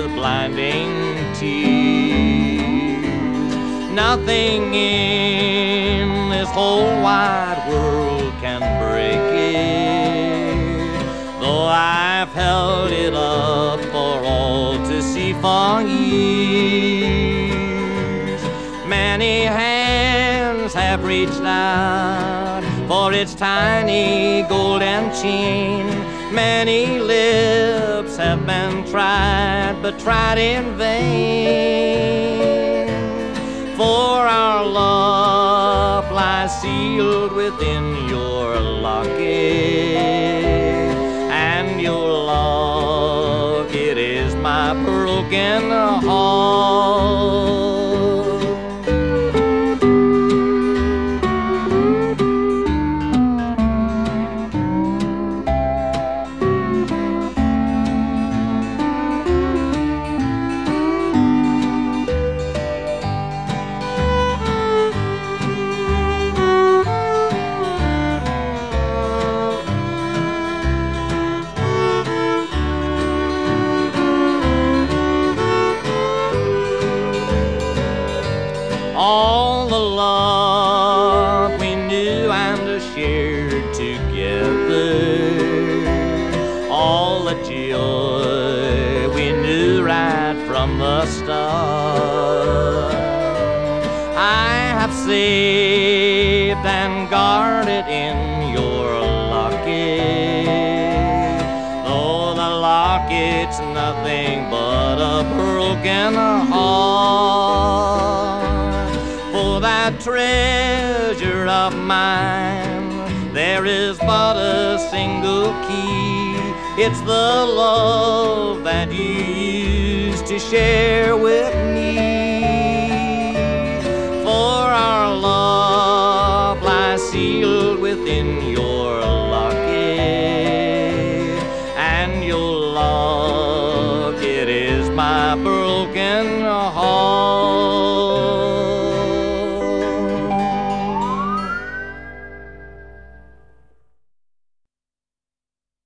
blinding tears. Nothing in this whole wide world can break it, though I've held it up for all to see for years. Many hands have reached out for its tiny golden chain. Many lips have been tried, but tried in vain. For our love lies sealed within your locket, and your love, it is my broken heart. All the love we knew and shared together, all the joy we knew right from the start, I have saved and guarded in your locket, though the locket's nothing but a broken heart. For that treasure of mine, there is but a single key. It's the love that you used to share with me. For our love lies sealed within your locket, and your love, it is my broken heart.